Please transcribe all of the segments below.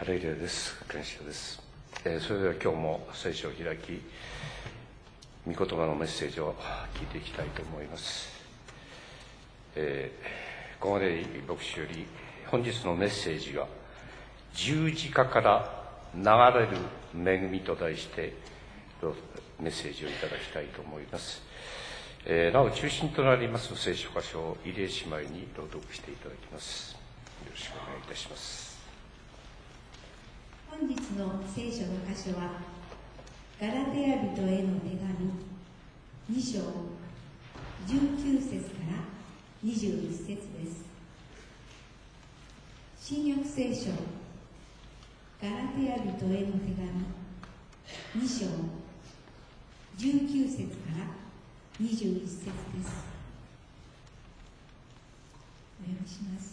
ハレルヤです。感謝です。それでは今日も聖書を開き、御言葉のメッセージを聞いていきたいと思います。ここまで牧師より本日のメッセージは、十字架から流れる恵みと題してメッセージをいただきたいと思います。なお中心となります聖書箇所を入江姉妹に朗読していただきます。よろしくお願いいたします。 本日の聖書の箇所はガラテヤ人への手紙2章19節から21節です。新約聖書ガラテヤ人への手紙2章19節から21節です。お読みします。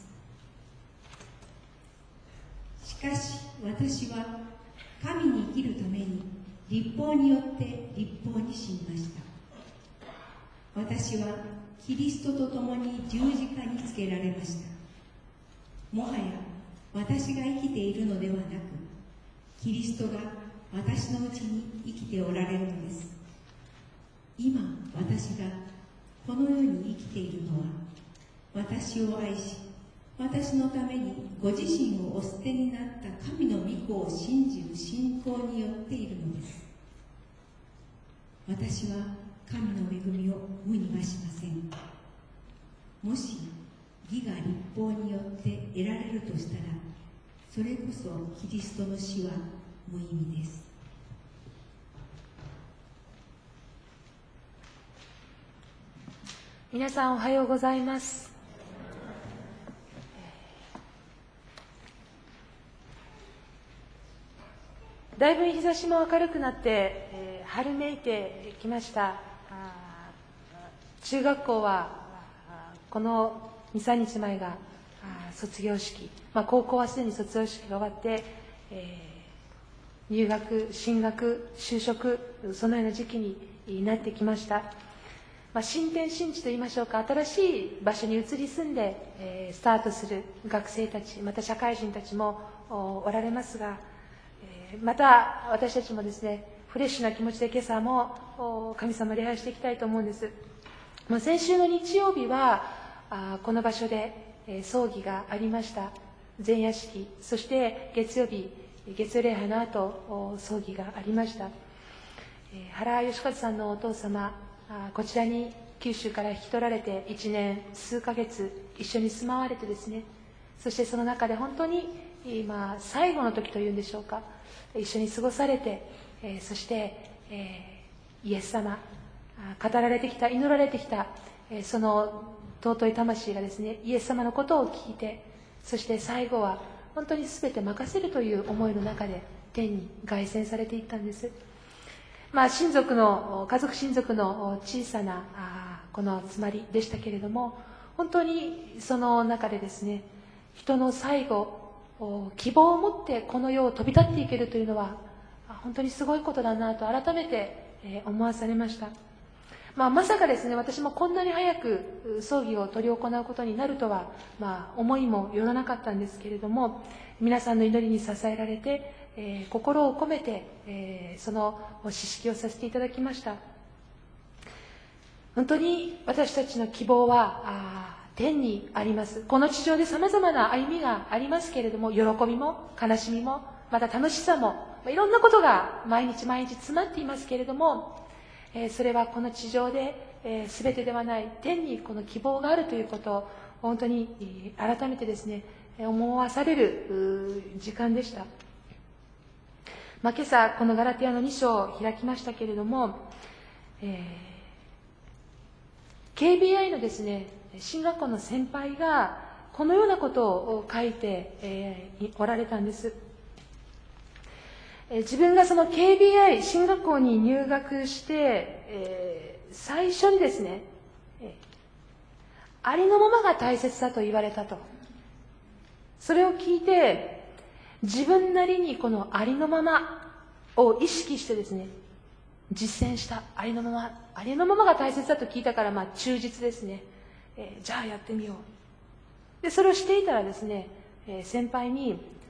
しかし私は神に生きるために律法によって律法に死にました。私はキリストと共に十字架につけられました。もはや私が生きているのではなく、キリストが私のうちに生きておられるのです。今私がこの世に生きているのは、私を愛し私のためにご自身をお捨てになった神の御子を信じる信仰によっているのです。私は神の恵みを無にはしません。もし義が律法によって得られるとしたら、それこそキリストの死は無意味です。 皆さんおはようございます。だいぶ日差しも明るくなって、春めいてきました。中学校はこの 2,3 日前が卒業式、高校はすでに卒業式が終わって、入学、進学、就職、そのような時期になってきました。新天新地といいましょうか、新しい場所に移り住んで、スタートする学生たち、また社会人たちもおられますが、また私たちもですね、フレッシュな気持ちで今朝も神様を礼拝していきたいと思うんです。先週の日曜日はこの場所で葬儀がありました。前夜式、そして月曜日、月曜礼拝の後葬儀がありました。原義和さんのお父様、こちらに九州から引き取られて1年数ヶ月一緒に住まわれてですね、そしてその中で本当に最後の時というんでしょうか、一緒に過ごされて、そして、イエス様、語られてきた、祈られてきた、その尊い魂がですね、イエス様のことを聞いて、そして最後は本当に全て任せるという思いの中で天に凱旋されていったんです。家族親族の小さなこの集まりでしたけれども、本当にその中でですね、人の最後、希望を持ってこの世を飛び立っていけるというのは本当にすごいことだなと改めて思わされました。まさかですね、私もこんなに早く葬儀を執り行うことになるとは、思いもよらなかったんですけれども、皆さんの祈りに支えられて、心を込めて、その詩式をさせていただきました。本当に私たちの希望は天にあります。この地上で様々な歩みがありますけれども、喜びも悲しみもまた楽しさも、いろんなことが毎日毎日詰まっていますけれども、それはこの地上で全てではない、天にこの希望があるということを本当に改めてですね、思わされる時間でした。今朝このガラテヤの2章を開きましたけれども、KBI のですね、進学校の先輩がこのようなことを書いて、おられたんです。自分がその KBI 進学校に入学して、最初にですね、ありのままが大切だと言われたと。それを聞いて、自分なりにこのありのままを意識してですね、実践した。ありのままが大切だと聞いたから、忠実ですね。じゃあやってみよう。でそれをしていたらですね、先輩に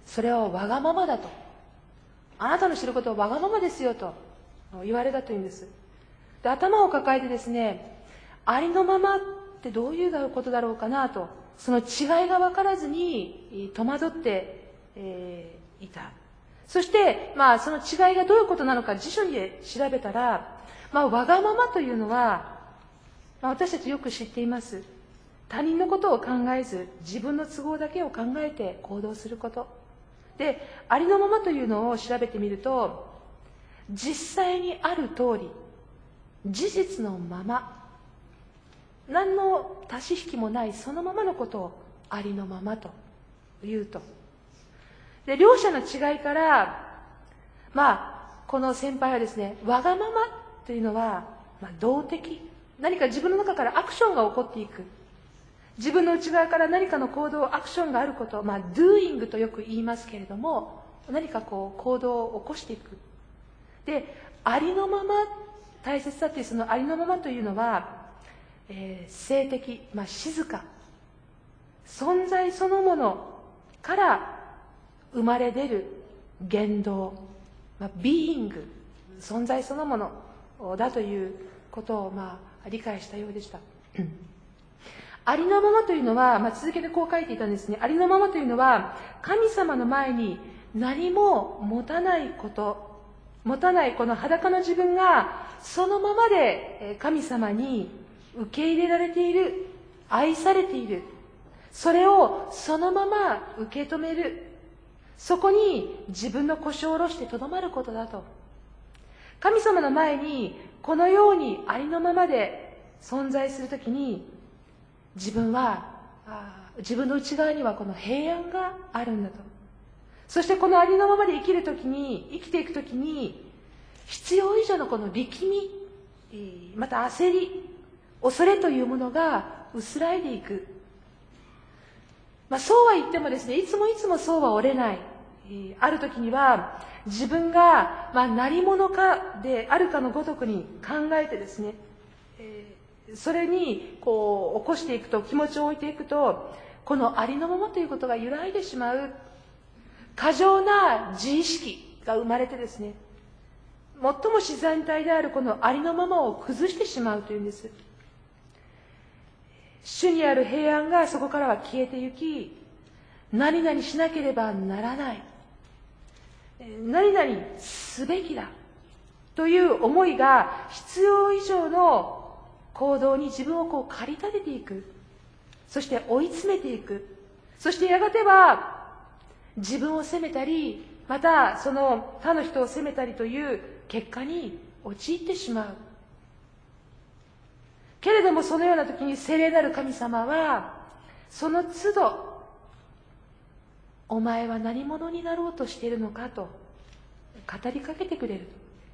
それはわがままだと。あなたの知ることはわがままですよと言われたというんです。で、頭を抱えてですね、ありのままってどういうことだろうかなと、その違いが分からずに戸惑っていた。そして、その違いがどういうことなのか辞書で調べたら、わがままというのは、私たちよく知っています。他人のことを考えず、自分の都合だけを考えて行動すること。で、ありのままというのを調べてみると、実際にある通り、事実のまま、何の足し引きもないそのままのことをありのままと言うと。で、両者の違いから、この先輩はですね、わがままというのは、動的。何か自分の中からアクションが起こっていく。自分の内側から何かの行動、アクションがあること、doing とよく言いますけれども、何か行動を起こしていく。で、ありのまま、大切だというそのありのままというのは、静的、静か、存在そのものから生まれ出る言動、being、存在そのものだということを理解したようでした。ありのままというのは、続けてこう書いていたんですね。ありのままというのは、神様の前に何も持たないこと、持たないこの裸の自分がそのままで神様に受け入れられている、愛されている、それをそのまま受け止める、そこに自分の腰を下ろしてとどまることだと。神様の前にこのようにありのままで存在するときに、自分の内側にはこの平安があるんだと。そしてこのありのままで生きていくときに、必要以上のこの力み、また焦り、恐れというものが薄らいでいく。そうは言ってもですね、いつもそうは折れない。ある時には、自分が何者かであるかのごとくに考えてですね、それに起こしていくと、気持ちを置いていくと、このありのままということが揺らいでしまう。過剰な自意識が生まれてですね、最も自然体であるこのありのままを崩してしまうというんです。主にある平安がそこからは消えてゆき、何々しなければならない、何々すべきだという思いが必要以上の行動に自分を駆り立てていく。そして追い詰めていく。そしてやがては自分を責めたり、またその他の人を責めたりという結果に陥ってしまう。けれどもそのような時に聖霊なる神様は、その都度、お前は何者になろうとしているのかと語りかけてくれる。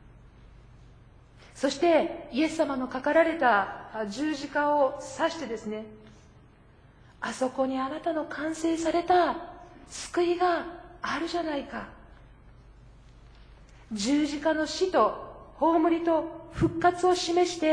そしてイエス様のかかられた十字架を指してですね、あそこにあなたの完成された救いがあるじゃないか。十字架の死と葬りと復活を示して、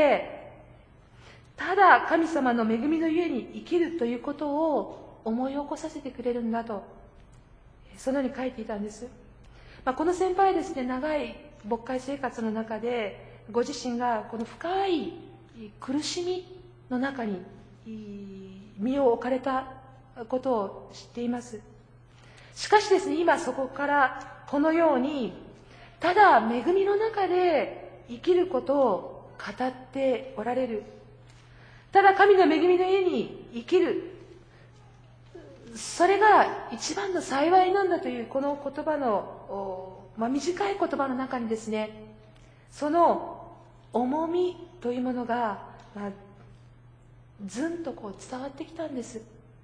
ただ神様の恵みのゆえに生きるということを思い起こさせてくれるんだと、そのように書いていたんです。この先輩はですね、長い牧会生活の中でご自身がこの深い苦しみの中に身を置かれたことを知っています。しかしですね、今そこからこのようにただ恵みの中で生きることを語っておられる。ただ神の恵みの家に生きる、それが一番の幸いなんだというこの言葉の、短い言葉の中にですね、その重みというものが、ずんと伝わってきたんです。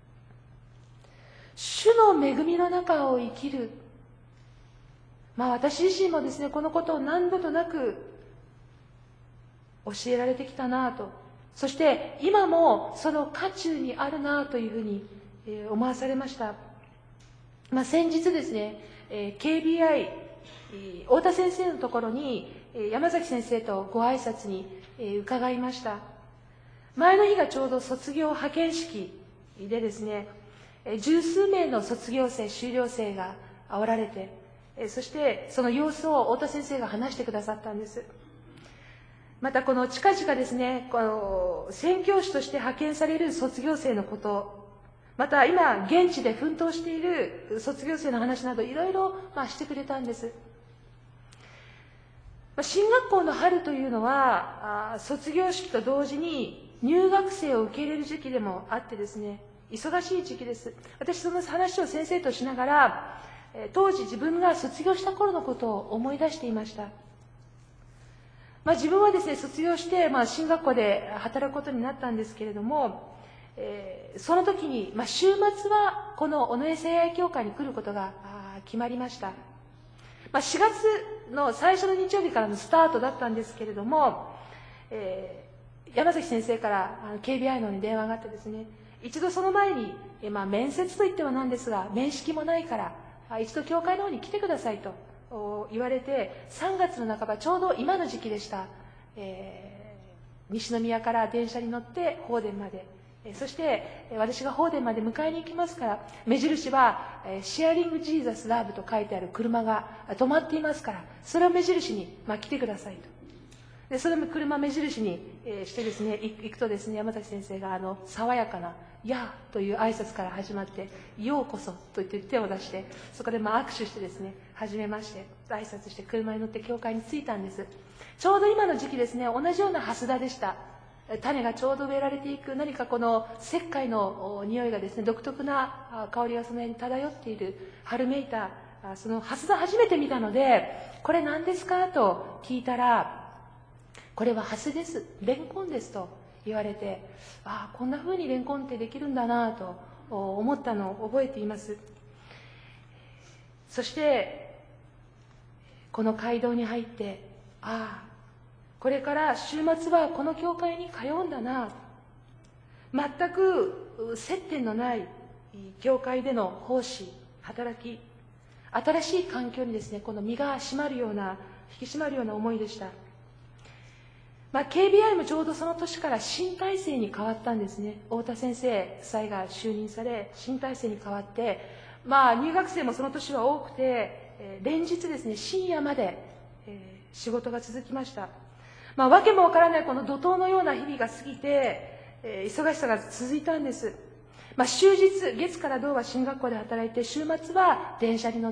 主の恵みの中を生きる。私自身もですね、このことを何度となく教えられてきたなと。そして今もその渦中にあるなというふうに思わされました。先日ですね、KBI 太田先生のところに山崎先生とご挨拶に伺いました。前の日がちょうど卒業派遣式でですね、十数名の卒業生、修了生がおられて、そしてその様子を太田先生が話してくださったんです。またこの近々ですね、この宣教師として派遣される卒業生のこと、また今現地で奮闘している卒業生の話などいろいろしてくれたんです。進学校の春というのは卒業式と同時に入学生を受け入れる時期でもあってですね、忙しい時期です。私その話を先生としながら、当時自分が卒業した頃のことを思い出していました。自分はですね、卒業して、進学校で働くことになったんですけれども、その時に、週末はこの尾上聖愛教会に来ることが決まりました。4月の最初の日曜日からのスタートだったんですけれども、山崎先生から KBI の方に電話があってですね、一度その前に、面接といってはなんですが、面識もないから一度教会の方に来てくださいと言われて、3月の半ばちょうど今の時期でした。西宮から電車に乗って法殿まで、そして私が法殿まで迎えに行きますから、目印はシェアリングジーザスラブと書いてある車が止まっていますから、それを目印に来てくださいと。でその車目印にしてですね、行くとですね、山崎先生が爽やかなやーという挨拶から始まって、ようこそと言って手を出して、そこで握手してですね、初めまして挨拶して車に乗って教会に着いたんです。ちょうど今の時期ですね、同じような蓮田でした。種がちょうど植えられていく、何かこの石灰の匂いがですね、独特な香りがその辺に漂っている春めいたその蓮田初めて見たので、これ何ですかと聞いたら、これは蓮です、レンコンですと言われて、こんな風にレンコンってできるんだなと思ったのを覚えています。そしてこの街道に入って、これから週末はこの教会に通うんだな、全く接点のない教会での奉仕、働き、新しい環境にですね、この身が締まるような、引き締まるような思いでした。KBI もちょうどその年から新体制に変わったんですね。太田先生夫妻が就任され、新体制に変わって、入学生もその年は多くて、連日ですね、深夜まで、仕事が続きました。わけもわからないこの怒涛のような日々が過ぎて、忙しさが続いたんです。終日、月から土は進学校で働いて、週末は電車に乗って、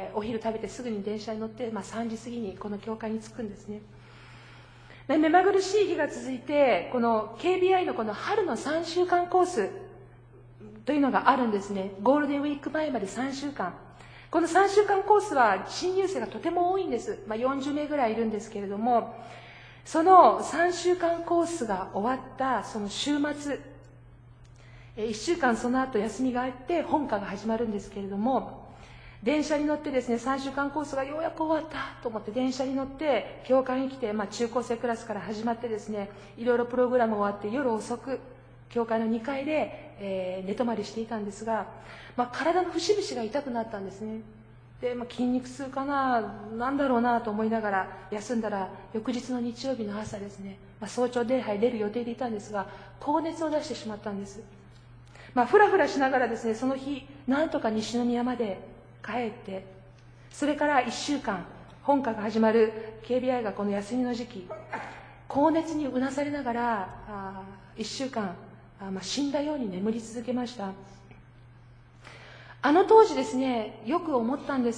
お昼食べてすぐに電車に乗って、3時過ぎにこの教会に着くんですね。目まぐるしい日が続いて、この KBI のこの春の3週間コースというのがあるんですね。ゴールデンウィーク前まで3週間。この3週間コースは新入生がとても多いんです。40名ぐらいいるんですけれども、その3週間コースが終わったその週末、1週間その後休みがあって本科が始まるんですけれども、電車に乗ってですね、3週間コースがようやく終わったと思って電車に乗って教会に来て、中高生クラスから始まってですね、いろいろプログラム終わって夜遅く教会の2階で、寝泊まりしていたんですが、体の節々が痛くなったんですね。で、筋肉痛かな、なんだろうなと思いながら休んだら、翌日の日曜日の朝ですね、早朝礼拝出る予定でいたんですが、高熱を出してしまったんです。ふらふらしながらですね、その日なんとか西宮まで帰って、それから1週間本科が始まる KBI がこの休みの時期、高熱にうなされながら1週間死んだように眠り続けました。あの当時ですね、よく思ったんです。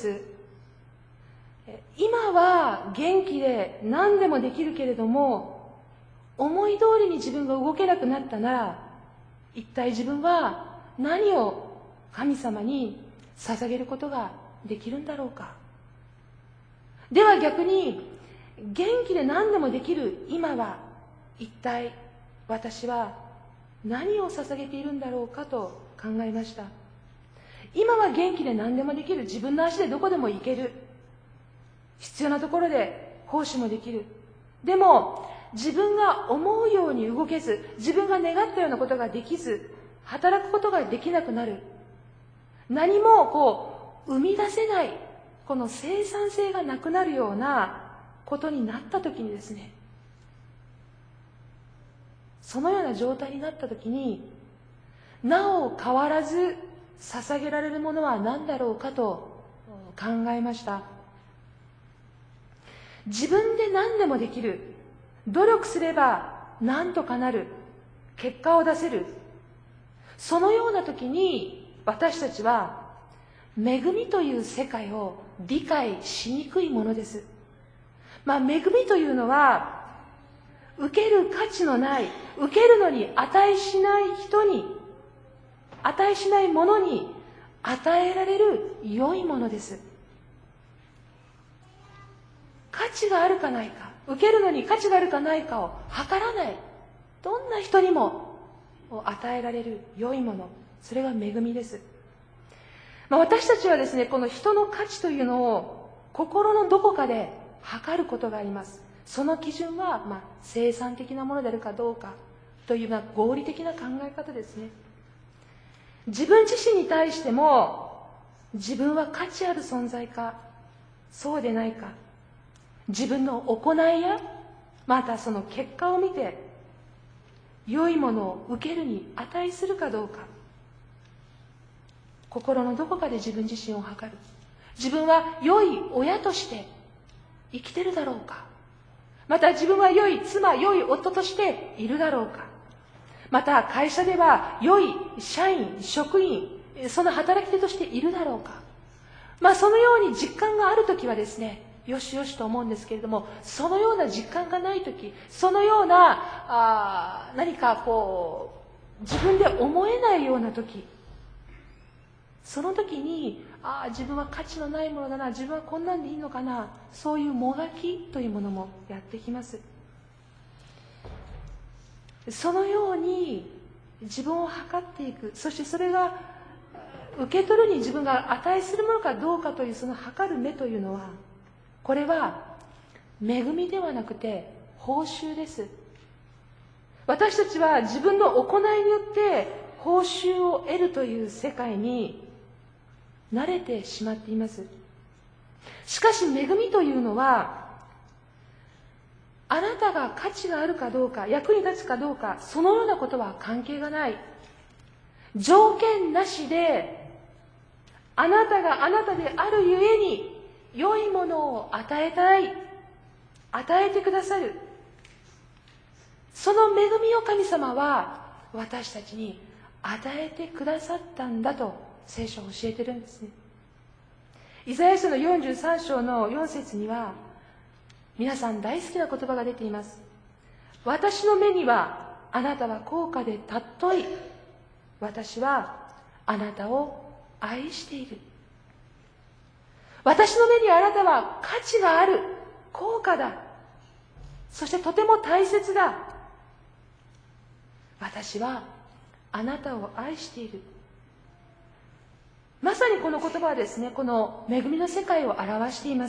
今は元気で何でもできるけれども、思い通りに自分が動けなくなったなら、一体自分は何を神様に捧げることができるんだろうか。では逆に、元気で何でもできる今は一体私は何を捧げているんだろうかと考えました。今は元気で何でもできる、自分の足でどこでも行ける、必要なところで奉仕もできる。でも自分が思うように動けず、自分が願ったようなことができず、働くことができなくなる、何も生み出せない、この生産性がなくなるようなことになった時にですね、そのような状態になった時に、なお変わらず捧げられるものは何だろうかと考えました。自分で何でもできる、努力すれば何とかなる、結果を出せる、そのような時に私たちは恵みという世界を理解しにくいものです。恵みというのは受ける価値のない、受けるのに値しない人に、値しないものに与えられる良いものです。価値があるかないか、受けるのに価値があるかないかを測らない、どんな人にも与えられる良いもの、それが恵みです。私たちはですね、この人の価値というのを心のどこかで測ることがあります。その基準は、生産的なものであるかどうかという合理的な考え方ですね。自分自身に対しても、自分は価値ある存在か、そうでないか、自分の行いや、またその結果を見て、良いものを受けるに値するかどうか、心のどこかで自分自身を測る。自分は良い親として生きてるだろうか、また自分は良い妻、良い夫としているだろうか、また会社では良い社員、職員、その働き手としているだろうか。そのように実感があるときはですね、よしよしと思うんですけれども、そのような実感がないとき、そのような何か自分で思えないようなとき、その時に自分は価値のないものだな、自分はこんなんでいいのかな、そういうもがきというものもやってきます。そのように自分を測っていく、そしてそれが受け取るに自分が値するものかどうかというその測る目というのは、これは恵みではなくて報酬です。私たちは自分の行いによって報酬を得るという世界に慣れてしまっています。しかし恵みというのは、あなたが価値があるかどうか、役に立つかどうか、そのようなことは関係がない。条件なしで、あなたがあなたであるゆえに、良いものを与えたい、与えてくださる。その恵みを神様は私たちに与えてくださったんだと聖書を教えてるんですね。イザヤ書の43章の4節には、皆さん大好きな言葉が出ています。私の目にはあなたは高価で尊い。私はあなたを愛している。私の目にあなたは価値がある。高価だ。そしてとても大切だ。私はあなたを愛している。まさにこの言葉はですね、この恵みの世界を表しています。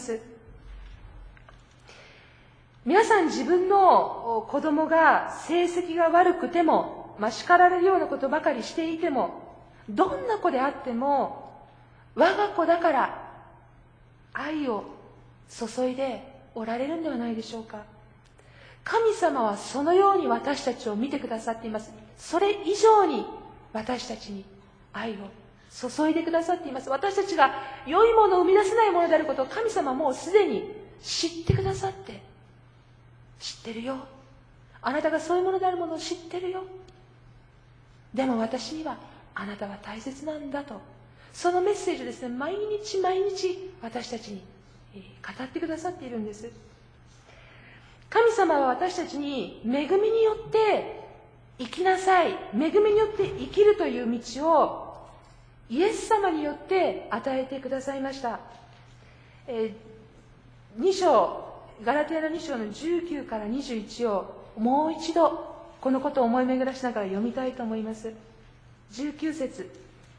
皆さん自分の子供が成績が悪くても、叱られるようなことばかりしていても、どんな子であっても、我が子だから愛を注いでおられるんではないでしょうか。神様はそのように私たちを見てくださっています。それ以上に私たちに愛を注いでくださっています。私たちが良いものを生み出せないものであることを神様はもうすでに知ってくださって、知ってるよ。あなたがそういうものであるものを知ってるよ。でも私にはあなたは大切なんだと。そのメッセージをですね、毎日毎日私たちに語ってくださっているんです。神様は私たちに恵みによって生きなさい、恵みによって生きるという道をイエス様によって与えてくださいました。2章、ガラテヤの2章の19から21をもう一度このことを思い巡らしながら読みたいと思います。19節。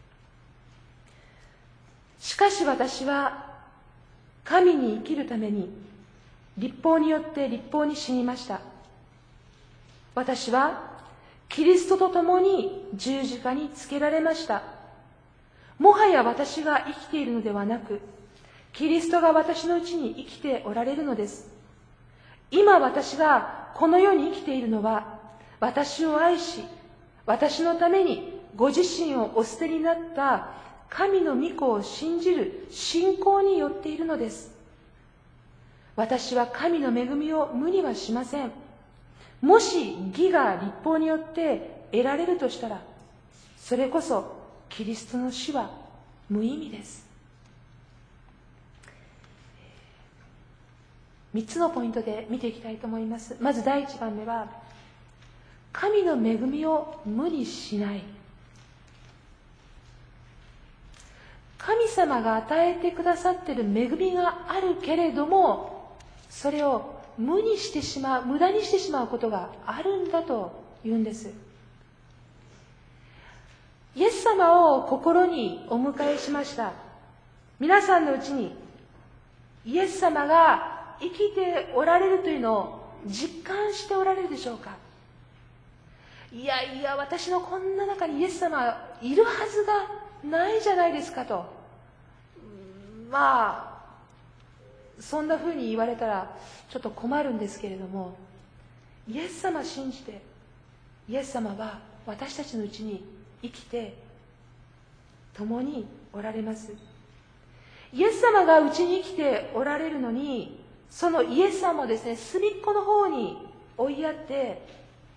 しかし私は神に生きるために律法によって律法に死にました。私はキリストと共に十字架につけられました。もはや私が生きているのではなく、キリストが私のうちに生きておられるのです。今私がこの世に生きているのは、私を愛し、私のためにご自身をお捨てになった神の御子を信じる信仰によっているのです。私は神の恵みを無にはしません。もし義が律法によって得られるとしたら、それこそキリストの死は無意味です。3つのポイントで見ていきたいと思います。まず第1番目は、神の恵みを無にしない。神様が与えてくださっている恵みがあるけれども、それを無にしてしまう、無駄にしてしまうことがあるんだと言うんです。イエス様を心にお迎えしました。皆さんのうちにイエス様が生きておられるというのを実感しておられるでしょうか。いやいや、私のこんな中にイエス様いるはずがないじゃないですかと。まあそんな風に言われたらちょっと困るんですけれども、イエス様信じて、イエス様は私たちのうちに生きて共におられます。イエス様がうちに生きておられるのに、そのイエス様をですね、隅っこの方に追いやって、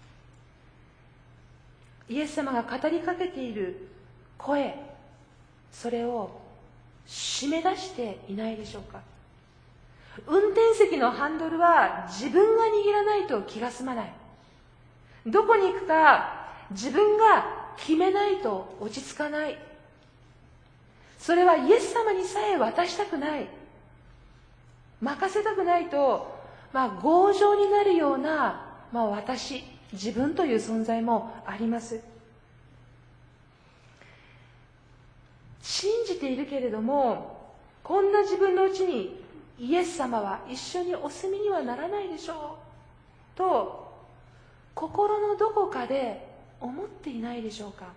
イエス様が語りかけている声、それを締め出していないでしょうか。運転席のハンドルは自分が握らないと気が済まない。どこに行くか自分が決めないと落ち着かない。それはイエス様にさえ渡したくない、任せたくないと、強情になるような、私、自分という存在もあります。信じているけれども、こんな自分のうちにイエス様は一緒にお住みにはならないでしょうと、心のどこかで思っていないでしょうか。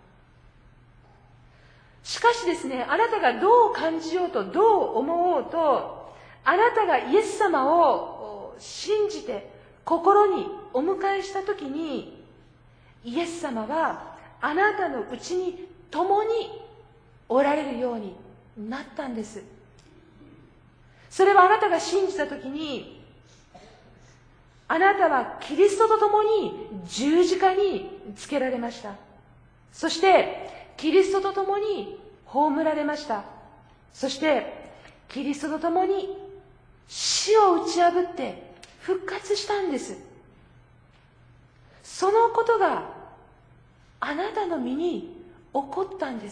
しかしですね、あなたがどう感じようと、どう思おうと、あなたがイエス様を信じて心にお迎えしたときに、イエス様はあなたのうちに共におられるようになったんです。それはあなたが信じたときに、あなたはキリストと共に十字架につけられました。そしてキリストと共に葬られました。そしてキリストと共に死を打ち破って復活したんです。そのことがあなたの身に起こったんです。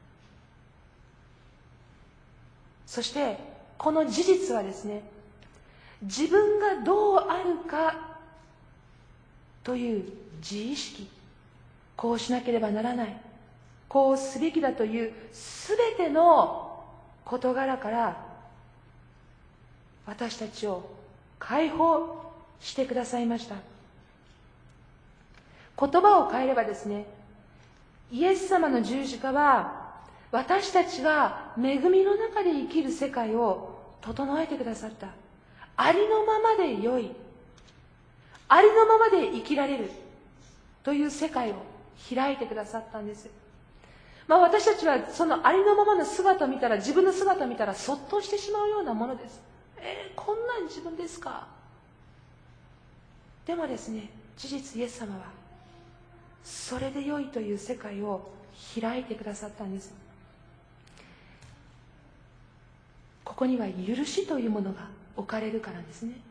そしてこの事実はですね、自分がどうあるかという自意識、こうしなければならない、こうすべきだというすべての事柄から私たちを解放してくださいました。言葉を変えればですね、イエス様の十字架は私たちが恵みの中で生きる世界を整えてくださった。ありのままで良い、ありのままで生きられるという世界を開いてくださったんです。私たちはそのありのままの姿を見たら、自分の姿を見たらそっとしてしまうようなものです。こんなん自分ですか。でもですね、事実イエス様はそれで良いという世界を開いてくださったんです。ここには許しというものが置かれるからですね。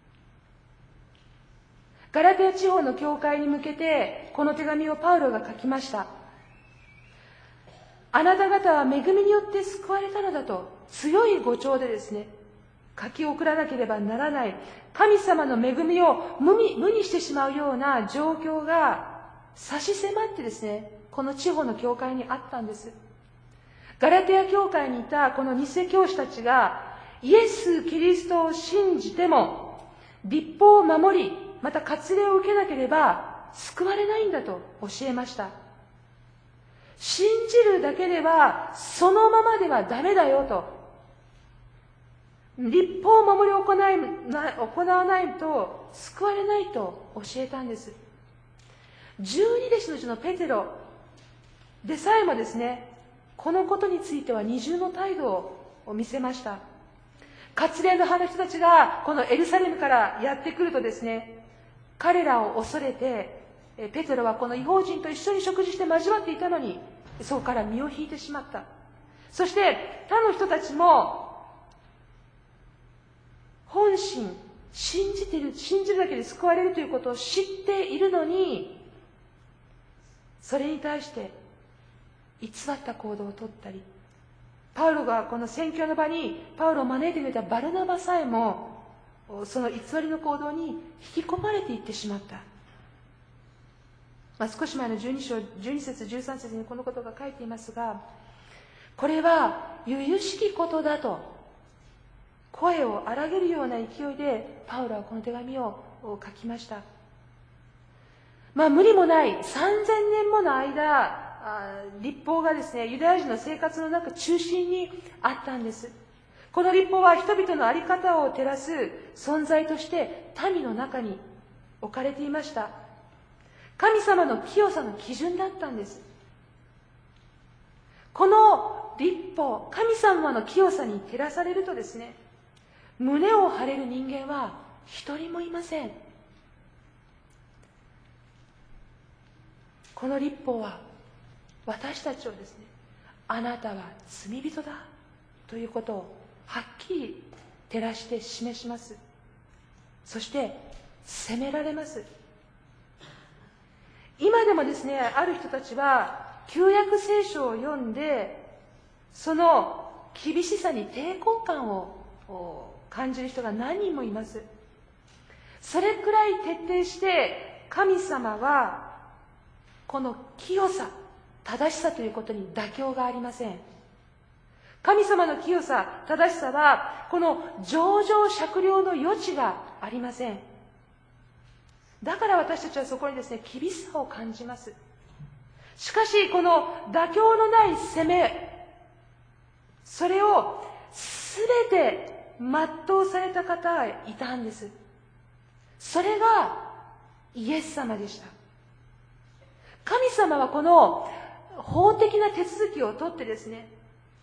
ガラテヤ地方の教会に向けてこの手紙をパウロが書きました。あなた方は恵みによって救われたのだと強い語調でですね、書き送らなければならない、神様の恵みを無にしてしまうような状況が差し迫ってですね、この地方の教会にあったんです。ガラテヤ教会にいたこの偽教師たちがイエス・キリストを信じても律法を守り、また割礼を受けなければ救われないんだと教えました。信じるだけではそのままではダメだよと、律法を守り行わないと救われないと教えたんです。十二弟子のうちのペテロでさえもですね、 このことについては二重の態度を見せました。割礼の派の人たちがこのエルサレムからやってくるとですね、彼らを恐れて、ペテロはこの異邦人と一緒に食事して交わっていたのに、そこから身を引いてしまった。そして他の人たちも本心、信じるだけで救われるということを知っているのに、それに対して偽った行動をとったり、パウロがこの宣教の場にパウロを招いてくれたバルナバさえもその偽りの行動に引き込まれていってしまった。少し前の12章12節13節にこのことが書いていますが、これは由々しきことだと声を荒げるような勢いでパウロはこの手紙を書きました。無理もない3000年もの間、律法がですね、ユダヤ人の生活の中中心にあったんです。この律法は人々の在り方を照らす存在として民の中に置かれていました。神様の清さの基準だったんです。この律法、神様の清さに照らされるとですね、胸を張れる人間は一人もいません。この律法は私たちをですね、あなたは罪人だということをはっきり照らして示します。そして責められます。今でもですね、ある人たちは旧約聖書を読んでその厳しさに抵抗感を感じる人が何人もいます。それくらい徹底して神様はこの清さ、正しさということに妥協がありません。神様の清さ、正しさはこの情状酌量の余地がありません。だから私たちはそこにですね、厳しさを感じます。しかしこの妥協のない責め、それをすべて全うされた方がいたんです。それがイエス様でした。神様はこの法的な手続きをとってですね、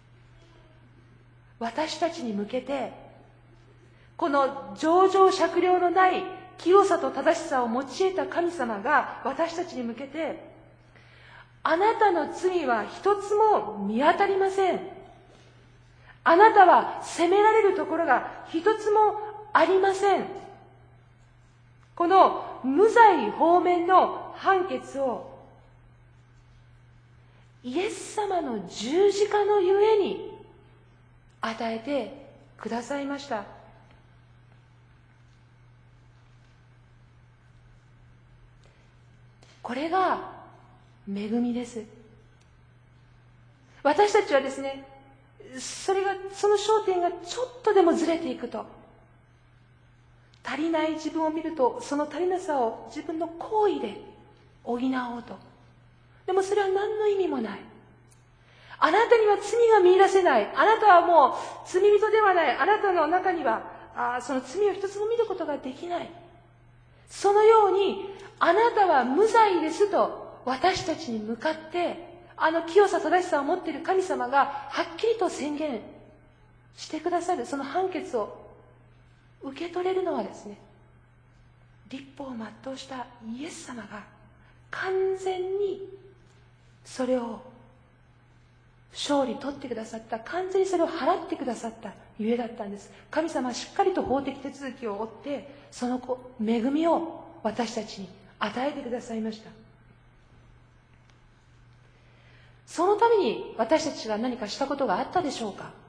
私たちに向けてこの情状酌量のない清さと正しさを用いた神様が私たちに向けて、あなたの罪は一つも見当たりません。あなたは責められるところが一つもありません。この無罪放免の判決をイエス様の十字架のゆえに与えてくださいました。これが恵みです。私たちはですね、その焦点がちょっとでもずれていくと、足りない自分を見ると、その足りなさを自分の行為で補おうと。でもそれは何の意味もない。あなたには罪が見出せない。あなたはもう罪人ではない。あなたの中にはその罪を一つも見ることができない。そのようにあなたは無罪ですと私たちに向かって清さ正しさを持っている神様がはっきりと宣言してくださる、その判決を受け取れるのはですね、律法を全うしたイエス様が完全にそれを勝利取ってくださった、完全にそれを払ってくださったゆえだったんです。神様はしっかりと法的手続きを追ってその恵みを私たちに与えてくださいました。そのために私たちが何かしたことがあったでしょうか。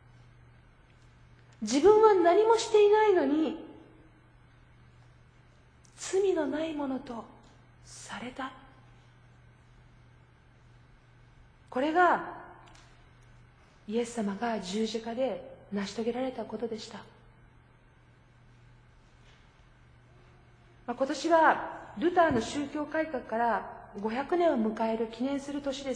自分は何もしていないのに罪のないものとされた。これがイエス様が十字架で成し遂げられたことでした。今年はルターの宗教改革から500年を迎える記念する年です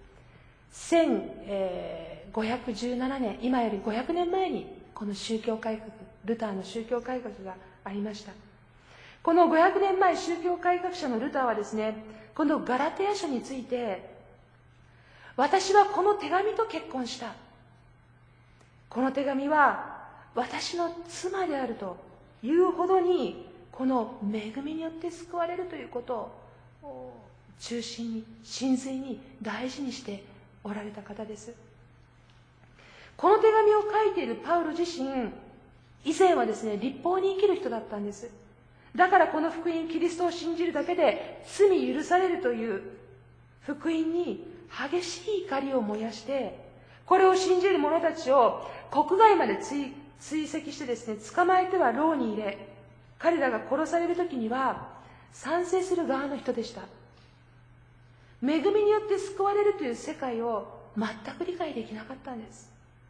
。1517年、今より500年前にこの宗教改革、ルターの宗教改革がありました。この500年前、宗教改革者のルターはですね、このガラテヤ書について、 私はこの手紙と結婚した。この手紙は私の妻であるというほどに、この恵みによって救われるということを中心に、真髄に大事にしておられた方です。この手紙を書いているパウロ自身、以前はですね、律法に生きる人だったんです。だからこの福音、キリストを信じるだけで罪許されるという福音に激しい怒りを燃やして、これを信じる者たちを国外まで追跡してですね、捕まえては牢に入れ、彼らが殺される時には賛成する側の人でした。恵みによって救われるという世界を全く理解できなかったんです。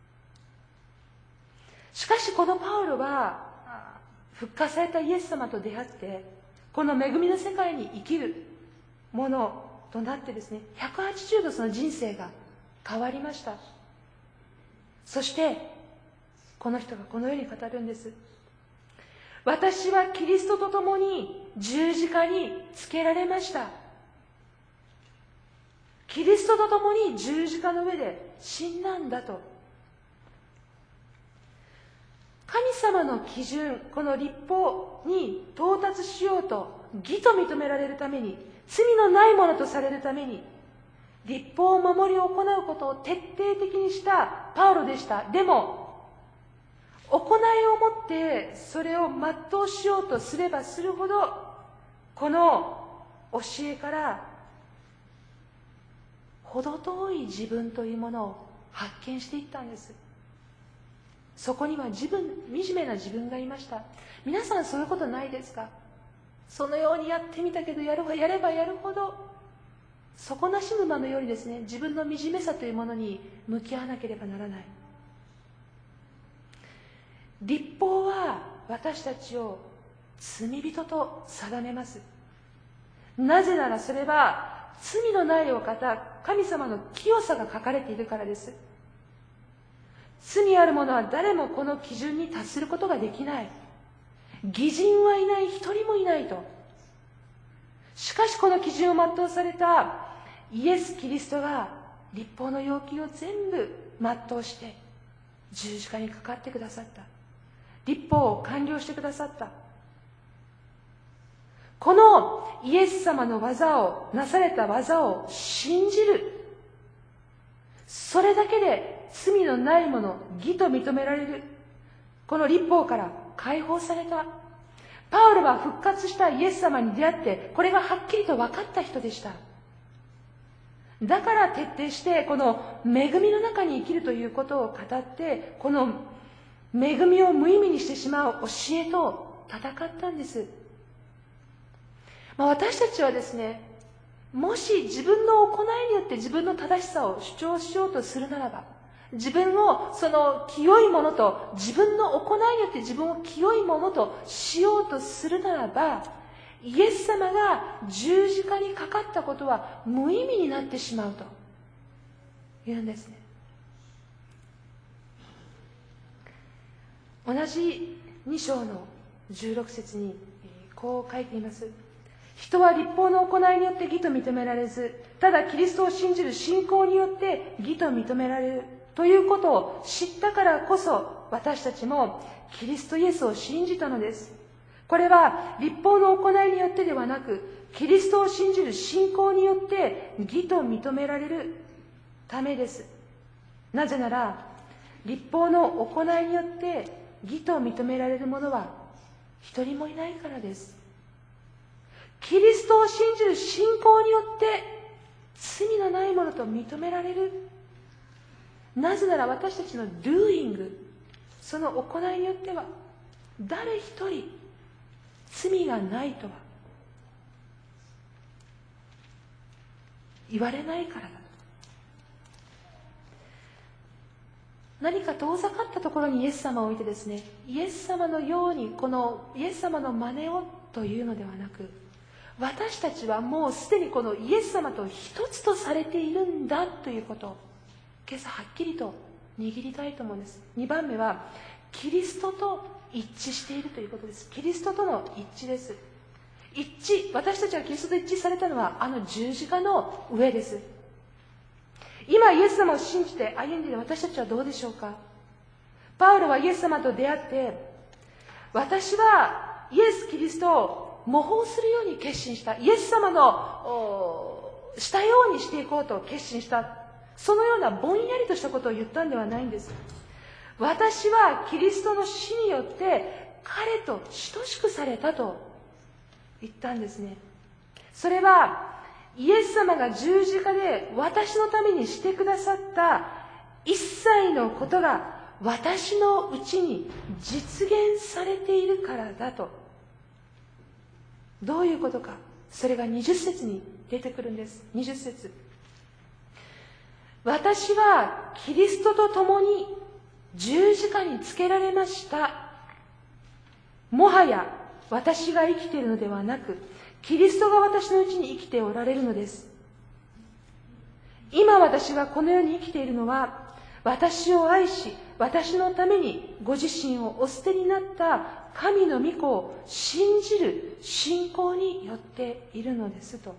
しかしこのパウロは復活されたイエス様と出会って、この恵みの世界に生きるものとなってですね、180度その人生が変わりました。そしてこの人がこのように語るんです。私はキリストと共に十字架につけられました。キリストと共に十字架の上で死んだんだと。神様の基準、この律法に到達しようと、義と認められるために、罪のないものとされるために、律法を守り行うことを徹底的にしたパウロでした。でも、行いをもってそれを全うしようとすればするほど、この教えから程遠い自分というものを発見していったんです。そこには惨めな自分がいました。皆さんそういうことないですか？そのようにやってみたけど、やればやるほど底なし沼のようにですね、自分の惨めさというものに向き合わなければならない。律法は私たちを罪人と定めます。なぜならそれは罪のないお方、神様の清さが書かれているからです。罪ある者は誰もこの基準に達することができない。義人はいない、一人もいないと。しかしこの基準を全うされたイエス・キリストが律法の要求を全部全うして十字架にかかってくださった。律法を完了してくださった。このイエス様の技を、なされた技を信じる。それだけで罪のないもの、義と認められる。この律法から解放された。パウロは復活したイエス様に出会って、これがはっきりと分かった人でした。だから徹底して、この恵みの中に生きるということを語って、この恵みを無意味にしてしまう教えと戦ったんです。私たちはですね、もし自分の行いによって自分の正しさを主張しようとするならば、自分をその清いものと、自分の行いによって自分を清いものとしようとするならば、イエス様が十字架にかかったことは無意味になってしまうと言うんですね。同じ2章の16節にこう書いています。人は律法の行いによって義と認められず、ただキリストを信じる信仰によって義と認められるということを知ったからこそ、私たちもキリストイエスを信じたのです。これは律法の行いによってではなく、キリストを信じる信仰によって義と認められるためです。なぜなら、律法の行いによって義と認められる者は一人もいないからです。キリストを信じる信仰によって罪のないものと認められる。なぜなら私たちの doing、 その行いによっては誰一人罪がないとは言われないからだ。何か遠ざかったところにイエス様を置いてですね、イエス様のようにこのイエス様の真似をというのではなく、私たちはもうすでにこのイエス様と一つとされているんだということを今朝はっきりと握りたいと思うんです。2番目はキリストと一致しているということです。キリストとの一致です。私たちはキリストと一致されたのはあの十字架の上です。 今イエス様を信じて歩んでいる私たちはどうでしょうか。パウロはイエス様と出会って、私はイエス・キリストを模倣するように決心した。イエス様のしたようにしていこうと決心した。そのようなぼんやりとしたことを言ったんではないんです。私はキリストの死によって彼と等しくされたと言ったんですね。それはイエス様が十字架で私のためにしてくださった一切のことが私のうちに実現されているからだと。どういうことか。それが20節に出てくるんです。20節。私はキリストと共に十字架につけられました。もはや私が生きているのではなく、キリストが私のうちに生きておられるのです。今私がこの世に生きているのは、私を愛し、私のためにご自身をお捨てになった神の御子を信じる信仰によっているのですと。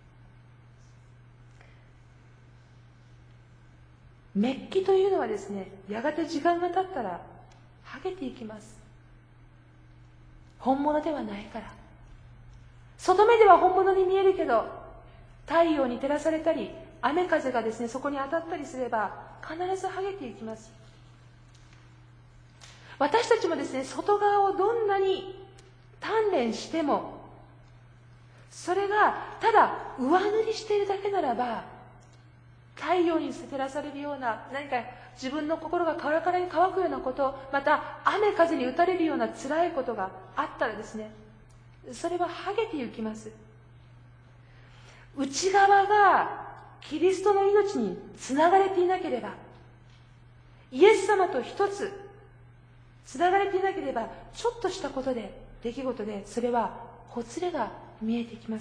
メッキというのはですね、やがて時間が経ったら剥げていきます。本物ではないから。外目では本物に見えるけど、太陽に照らされたり、雨風がですね、そこに当たったりすれば、必ず剥げていきます。私たちもですね、外側をどんなに鍛錬しても、それがただ上塗りしているだけならば、太陽に照らされるような、何か自分の心がカラカラに乾くようなこと、また雨風に打たれるような辛いことがあったらですね、それは剥げていきます。内側がキリストの命につながれていなければ、イエス様と一つつながれていなければ、ちょっとしたことで、出来事で、それはほつれが見えてきます。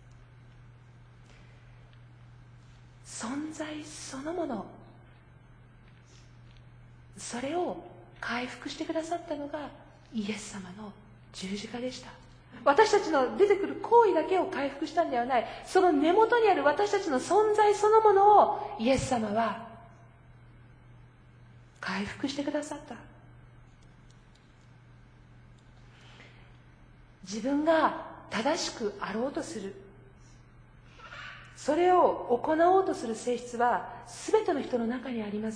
存在そのもの、それを回復してくださったのがイエス様の十字架でした。私たちの出てくる行為だけを回復したんではない、その根元にある私たちの存在そのものをイエス様は回復してくださった。自分が正しくあろうとする、それを行おうとする性質は全ての人の中にあります。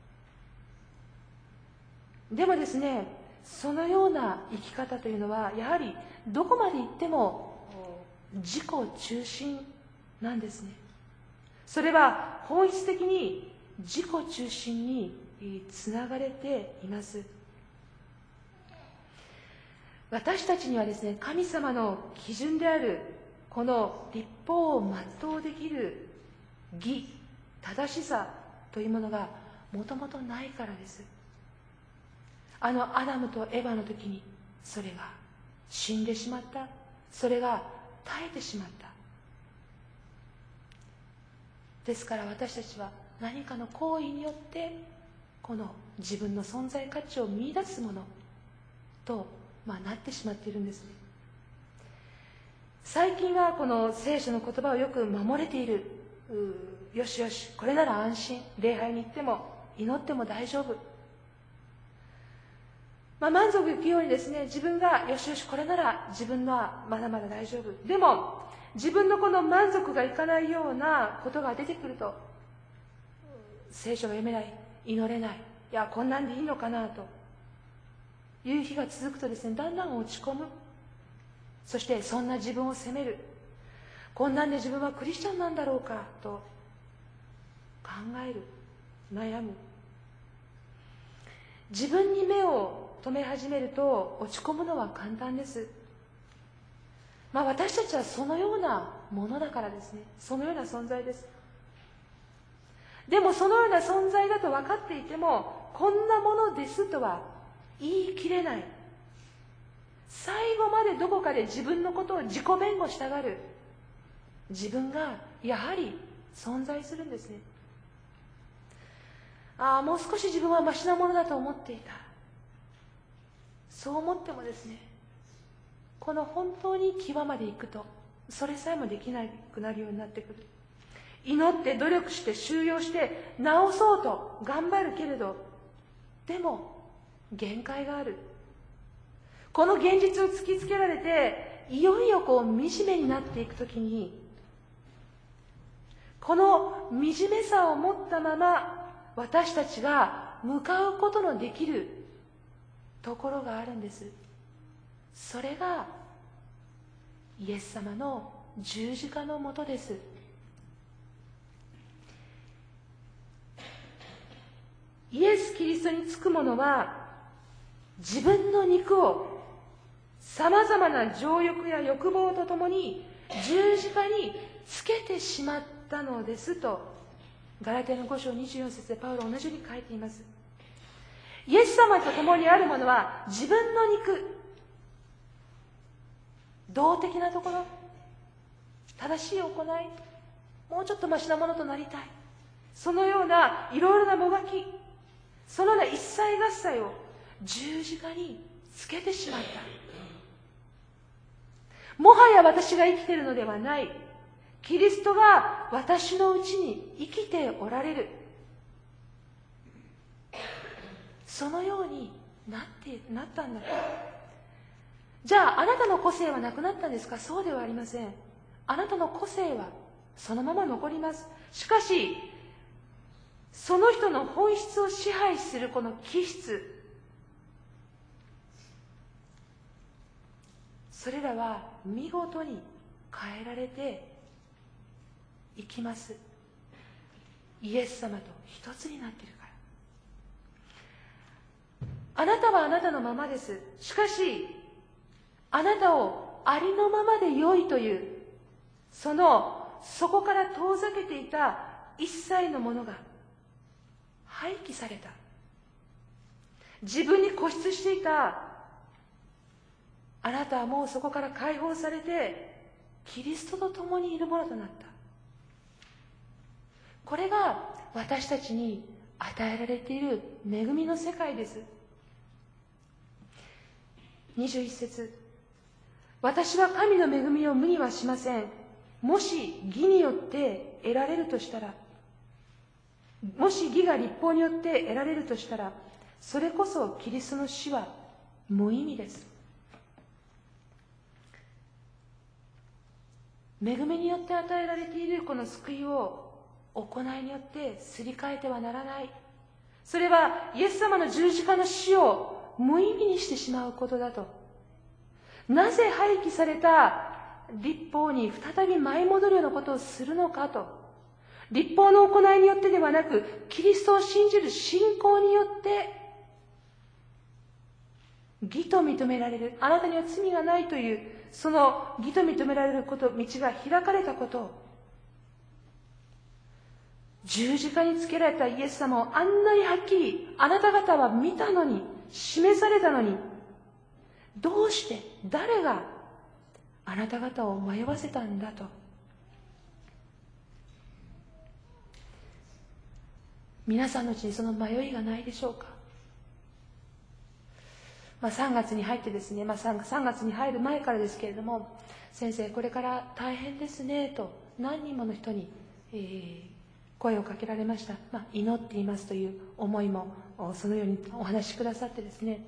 でもですね、そのような生き方というのはやはりどこまで行っても自己中心なんですね。それは本質的に自己中心につながれています。私たちにはですね、神様の基準であるこの律法を全うできる義、正しさというものがもともとないからです。アダムとエヴァの時にそれが死んでしまった。それが絶えてしまった。ですから私たちは何かの行為によってこの自分の存在価値を見出すものとなってしまっているんですね。最近はこの聖書の言葉をよく守れている。よしよし、これなら安心。礼拝に行っても祈っても大丈夫。満足いくようにですね、自分がよしよし、これなら自分のはまだまだ大丈夫。でも自分のこの満足がいかないようなことが出てくると、聖書が読めない、祈れない、いやこんなんでいいのかなという日が続くとですね、だんだん落ち込む。そしてそんな自分を責める。こんなんで自分はクリスチャンなんだろうかと考える、悩む。自分に目を留め始めると落ち込むのは簡単です。私たちはそのようなものだからですね。そのような存在です。でもそのような存在だと分かっていても、こんなものですとは言い切れない。最後までどこかで自分のことを自己弁護したがる自分がやはり存在するんですね。もう少し自分はマシなものだと思っていた。そう思ってもですね、この本当に際まで行くとそれさえもできなくなるようになってくる。 祈って努力して収容して治そうと頑張るけれど、でも限界がある。この現実を突きつけられて、いよいよ惨めになっていくときに、この惨めさを持ったまま私たちが向かうことのできるところがあるんです。それがイエス様の十字架のもとです。イエス・キリストにつく者は、自分の肉をさまざまな情欲や欲望とともに十字架につけてしまったのですと、ガラテヤの5章24節でパウロは同じように書いています。イエス様と共にあるものは自分の肉、道的なところ、正しい行い、もうちょっとマシなものとなりたい、そのようないろいろなもがき、そのような一切合切を十字架につけてしまった。もはや私が生きているのではない、キリストが私のうちに生きておられる、そのようになったんだと。じゃああなたの個性はなくなったんですか？そうではありません。あなたの個性はそのまま残ります。しかしその人の本質を支配するこの気質、それらは見事に変えられていきます。イエス様と一つになっているから。あなたはあなたのままです。しかしあなたをありのままで良いという、そこから遠ざけていた一切のものが廃棄された。自分に固執していたあなたはもうそこから解放されて、キリストと共にいるものとなった。これが私たちに与えられている恵みの世界です。21節、私は神の恵みを無にはしません。もし義によって得られるとしたら、もし義が立法によって得られるとしたら、それこそキリストの死は無意味です。恵みによって与えられているこの救いを行いによってすり替えてはならない。それはイエス様の十字架の死を無意味にしてしまうことだと。なぜ廃棄された律法に再び舞い戻るようなことをするのかと。律法の行いによってではなく、キリストを信じる信仰によって義と認められる、あなたには罪がないというその義と認められること、道が開かれたことを、十字架につけられたイエス様をあんなにはっきりあなた方は見たのに、示されたのに、どうして誰があなた方を迷わせたんだと。皆さんのうちにその迷いがないでしょうか。3月に入ってですね、3月に入る前からですけれども、先生これから大変ですねと何人もの人に、声をかけられました。祈っていますという思いもそのようにお話しくださってですね、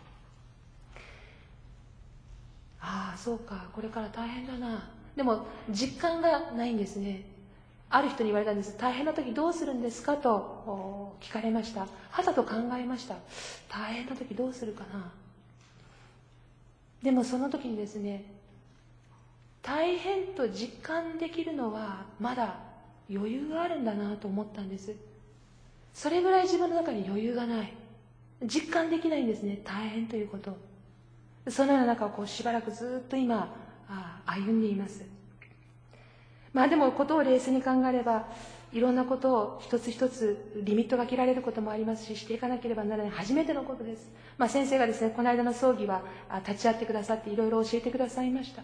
ああそうか、これから大変だな。でも実感がないんですね。ある人に言われたんです。大変な時どうするんですかと聞かれました。はたと考えました。大変な時どうするかな。でもその時にですね、大変と実感できるのはまだ余裕があるんだなと思ったんです。それぐらい自分の中に余裕がない、実感できないんですね、大変ということ。そのような中をしばらくずっと今歩んでいます。でもことを冷静に考えれば、いろんなことを一つ一つリミットが切られることもありますし、していかなければならない初めてのことです。先生がですね、この間の葬儀は立ち会ってくださっていろいろ教えてくださいました。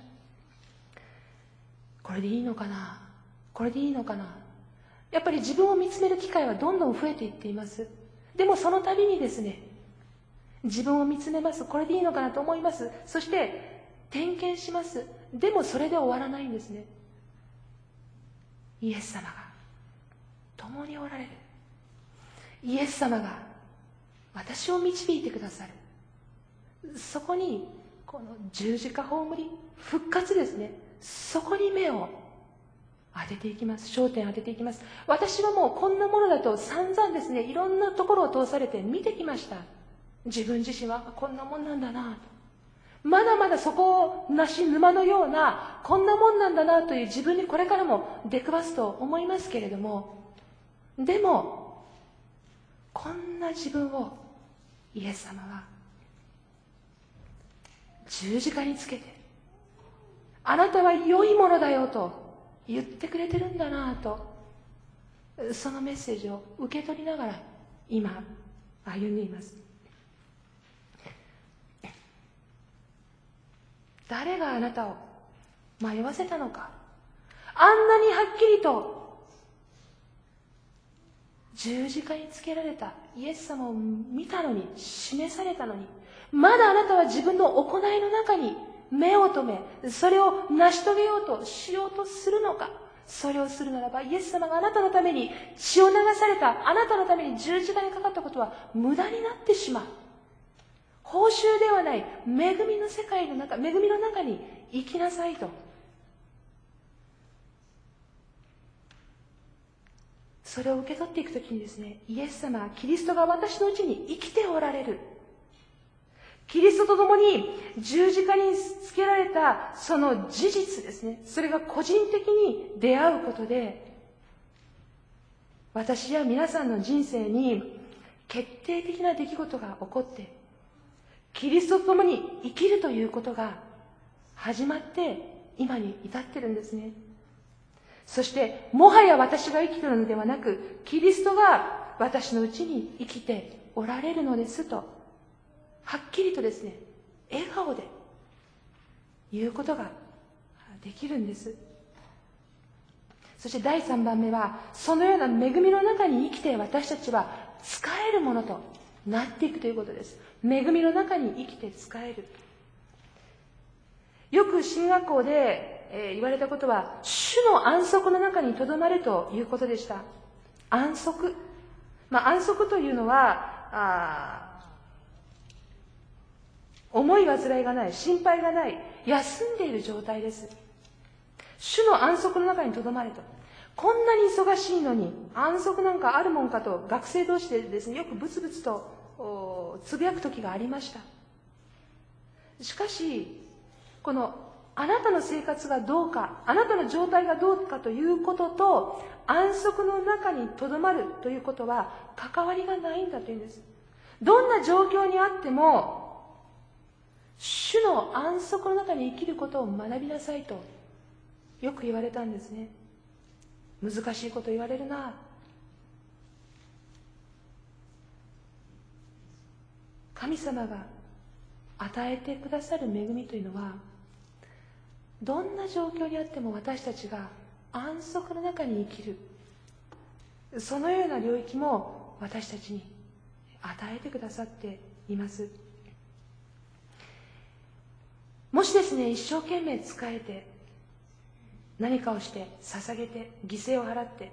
これでいいのかな、これでいいのかな。やっぱり自分を見つめる機会はどんどん増えていっています。でもその度にですね、自分を見つめます。これでいいのかなと思います。そして点検します。でもそれで終わらないんですね。イエス様が共におられる。イエス様が私を導いてくださる。そこにこの十字架葬り、復活ですね、そこに目を当てていきます。焦点を当てていきます。私はもうこんなものだと散々ですね、いろんなところを通されて見てきました。自分自身はこんなもんなんだなと。まだまだそこをなし沼のようなこんなもんなんだなという自分にこれからも出くわすと思いますけれども、でもこんな自分をイエス様は十字架につけて、あなたは良いものだよと言ってくれてるんだなと、そのメッセージを受け取りながら今歩んでいます。誰があなたを迷わせたのか。あんなにはっきりと十字架につけられたイエス様を見たのに、示されたのに、まだあなたは自分の行いの中に目を留め、それを成し遂げようとしようとするのか。それをするならば、イエス様があなたのために血を流された、あなたのために十字架にかかったことは無駄になってしまう。報酬ではない恵みの世界の中、恵みの中に生きなさいと。それを受け取っていくときにですね、イエス様、キリストが私のうちに生きておられる。キリストと共に十字架につけられたその事実ですね、それが個人的に出会うことで、私や皆さんの人生に決定的な出来事が起こって、キリストと共に生きるということが始まって今に至ってるんですね。そしてもはや私が生きているのではなく、キリストが私のうちに生きておられるのですと、はっきりとですね、笑顔で言うことができるんです。そして第3番目は、そのような恵みの中に生きて私たちは使えるものとなっていくということです。恵みの中に生きて使える。よく神学校で、言われたことは、主の安息の中にとどまるということでした。安息。安息というのは、思い煩いがない、心配がない、休んでいる状態です。主の安息の中にとどまると。こんなに忙しいのに安息なんかあるもんかと、学生同士でですね、よくブツブツとつぶやく時がありました。しかし、このあなたの生活がどうか、あなたの状態がどうかということと、安息の中にとどまるということは関わりがないんだというんです。どんな状況にあっても、主の安息の中に生きることを学びなさいとよく言われたんですね。難しいこと言われるな。神様が与えてくださる恵みというのは、どんな状況にあっても私たちが安息の中に生きる、そのような領域も私たちに与えてくださっています。もしですね、一生懸命仕えて何かをして捧げて犠牲を払って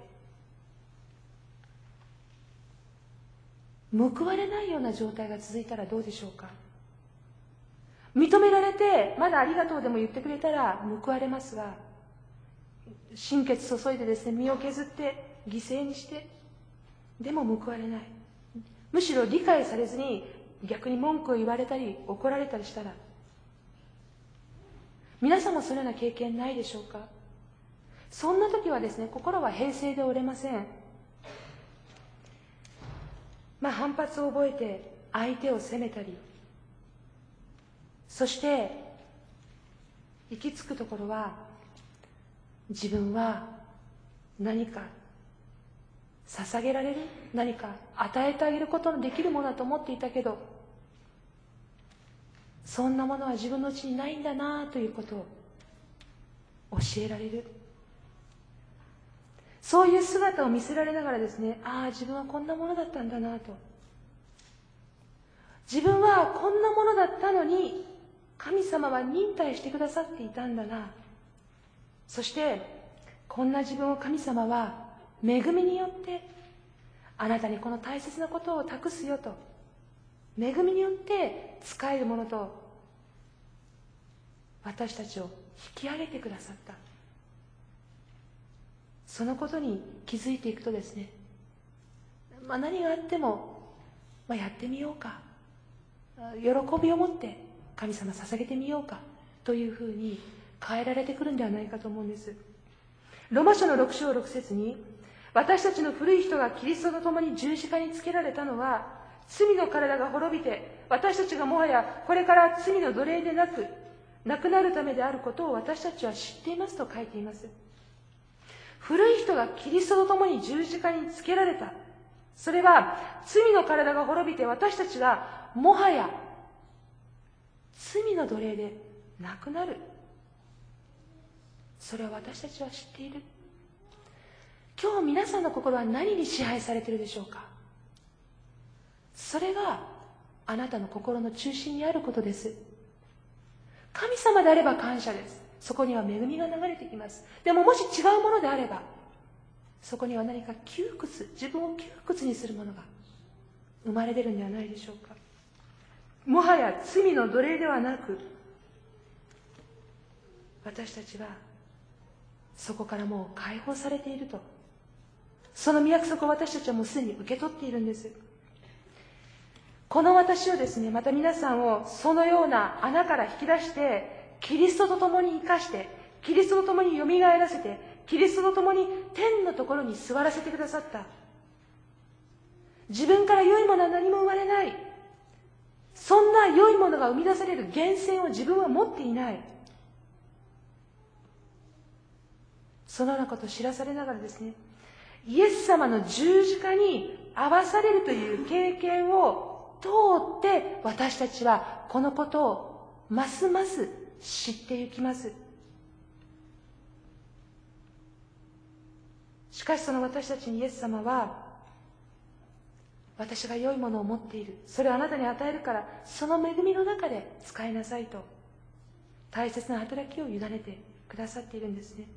報われないような状態が続いたらどうでしょうか。認められてまだありがとうでも言ってくれたら報われますが、心血注いでですね、身を削って犠牲にしてでも報われない、むしろ理解されずに逆に文句を言われたり怒られたりしたら、皆さんもそのような経験ないでしょうか。そんな時はですね、心は平静で折れません。反発を覚えて相手を責めたり、そして行き着くところは、自分は何か捧げられる、何か与えてあげることのできるものだと思っていたけど、そんなものは自分のうちにないんだなということを教えられる。そういう姿を見せられながらですね、自分はこんなものだったんだなと。自分はこんなものだったのに、神様は忍耐してくださっていたんだな。そして、こんな自分を神様は恵みによってあなたにこの大切なことを託すよと、恵みによって使えるものと私たちを引き上げてくださった。そのことに気づいていくとですね、何があっても、やってみようか、喜びを持って神様捧げてみようかというふうに変えられてくるんではないかと思うんです。ローマ書の6章6節に、私たちの古い人がキリストと共に十字架につけられたのは、罪の体が滅びて私たちがもはやこれから罪の奴隷でなくなるためであることを私たちは知っていますと書いています。古い人がキリストと共に十字架につけられた。それは罪の体が滅びて私たちがもはや罪の奴隷でなくなる。それを私たちは知っている。今日皆さんの心は何に支配されているでしょうか。それがあなたの心の中心にあることです。神様であれば感謝です。そこには恵みが流れてきます。でももし違うものであれば、そこには何か窮屈、自分を窮屈にするものが生まれ出るんではないでしょうか。もはや罪の奴隷ではなく、私たちはそこからもう解放されていると、その約束を私たちはもうすでに受け取っているんです。この私をですね、また皆さんをそのような穴から引き出して、キリストと共に生かして、キリストと共によみがえらせて、キリストと共に天のところに座らせてくださった。自分から良いものは何も生まれない。そんな良いものが生み出される源泉を自分は持っていない。そのようなことを知らされながらですね、イエス様の十字架に合わされるという経験を通って私たちはこのことをますます知っていきます。しかしその私たちにイエス様は、私が良いものを持っている、それをあなたに与えるから、その恵みの中で使いなさいと大切な働きを委ねてくださっているんですね。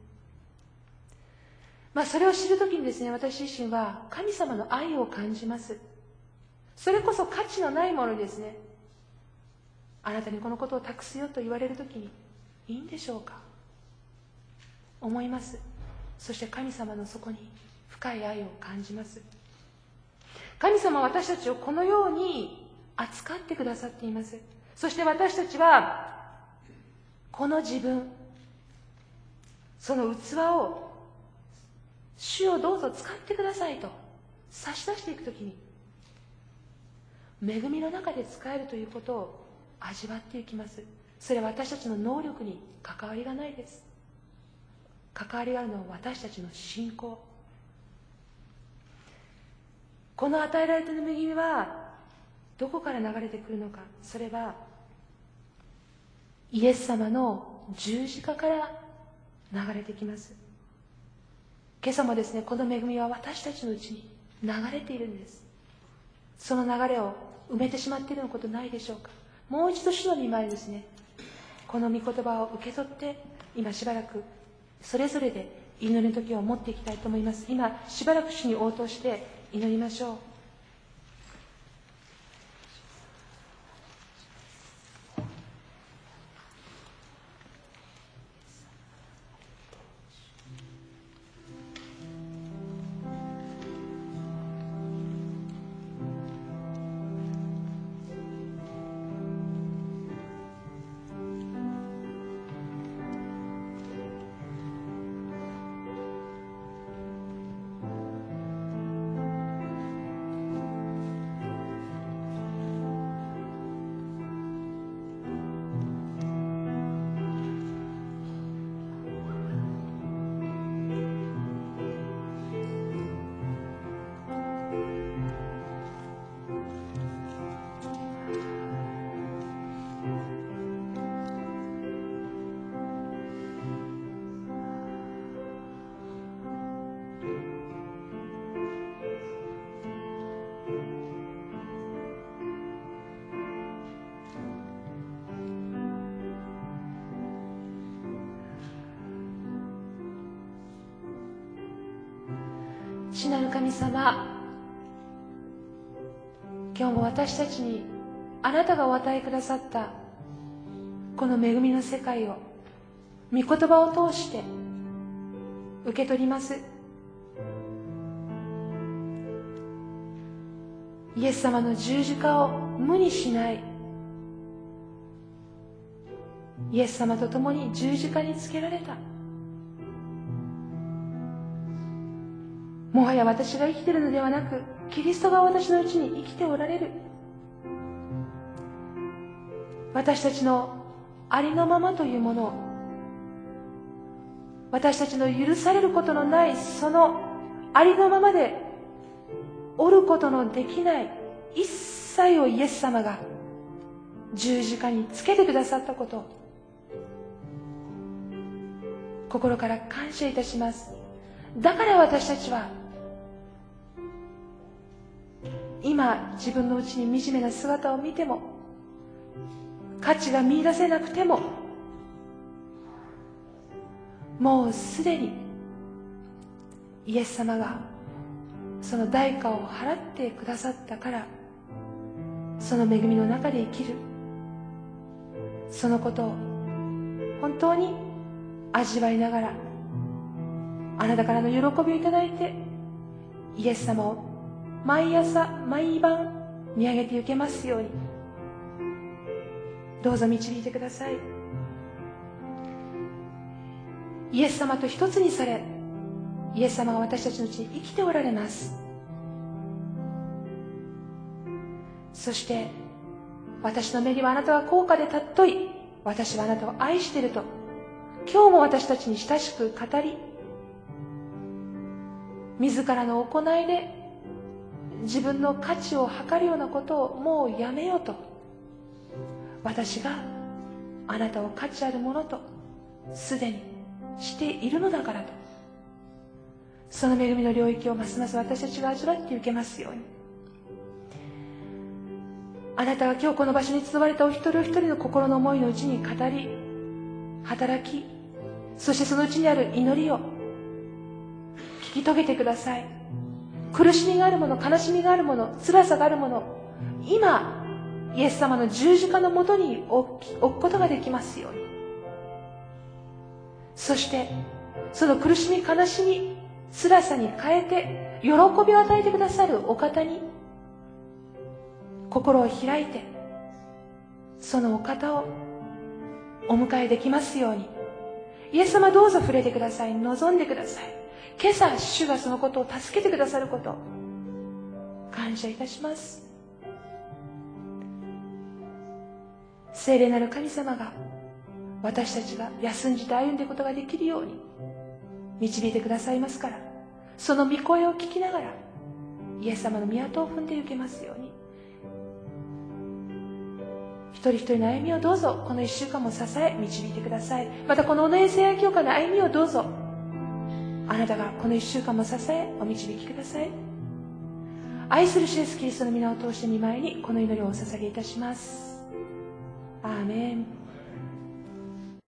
それを知るときにですね、私自身は神様の愛を感じます。それこそ価値のないものにですね、あなたにこのことを託すよと言われるときに、いいんでしょうか、思います。そして神様のそこに深い愛を感じます。神様は私たちをこのように扱ってくださっています。そして私たちはこの自分、その器を主をどうぞ使ってくださいと差し出していくときに、恵みの中で使えるということを味わっていきます。それは私たちの能力に関わりがないです。関わりがあるのは私たちの信仰。この与えられた恵みはどこから流れてくるのか。それはイエス様の十字架から流れてきます。今朝もですね、この恵みは私たちのうちに流れているんです。その流れを埋めてしまっているようなことないでしょうか。もう一度主の御前にですね、この御言葉を受け取って、今しばらくそれぞれで祈りの時を持っていきたいと思います。今しばらく主に応答して祈りましょう。 父なる神様、今日も私たちにあなたがお与えくださったこの恵みの世界を御言葉を通して受け取ります。イエス様の十字架を無にしない、イエス様と共に十字架につけられた。もはや私が生きているのではなく、キリストが私のうちに生きておられる。私たちのありのままというものを、私たちの許されることのないそのありのままで折ることのできない一切をイエス様が十字架につけてくださったことを心から感謝いたします。だから私たちは今自分のうちに惨めな姿を見ても、価値が見出せなくても、もうすでにイエス様がその代価を払ってくださったから、その恵みの中で生きる、そのことを本当に味わいながら、あなたからの喜びをいただいて、イエス様を毎朝毎晩見上げてゆけますように、どうぞ導いてください。イエス様と一つにされ、イエス様が私たちのうちに生きておられます。そして私の目にはあなたは高価で尊い、私はあなたを愛していると今日も私たちに親しく語り、自らの行いで自分の価値を測るようなことをもうやめようと、私があなたを価値あるものとすでにしているのだからと、その恵みの領域をますます私たちが味わっていけますように。あなたが今日この場所に集われたお一人お一人の心の思いのうちに語り、働き、そしてそのうちにある祈りを聞き遂げてください。苦しみがあるもの、悲しみがあるもの、辛さがあるもの、今イエス様の十字架のもとに置くことができますように。そしてその苦しみ、悲しみ、辛さに変えて喜びを与えてくださるお方に心を開いて、そのお方をお迎えできますように。イエス様、どうぞ触れてください。望んでください。今朝主がそのことを助けてくださること感謝いたします。聖霊なる神様が私たちが休んじて歩んでいくことができるように導いてくださいますから、その御声を聞きながらイエス様の御跡を踏んでいけますように。一人一人の歩みをどうぞこの1週間も支え導いてください。またこの小野衛生愛教会の歩みをどうぞあなたがこの1週間も支えお導きください。愛する主イエスキリストの皆を通して御前にこの祈りをお捧げいたします。アーメン。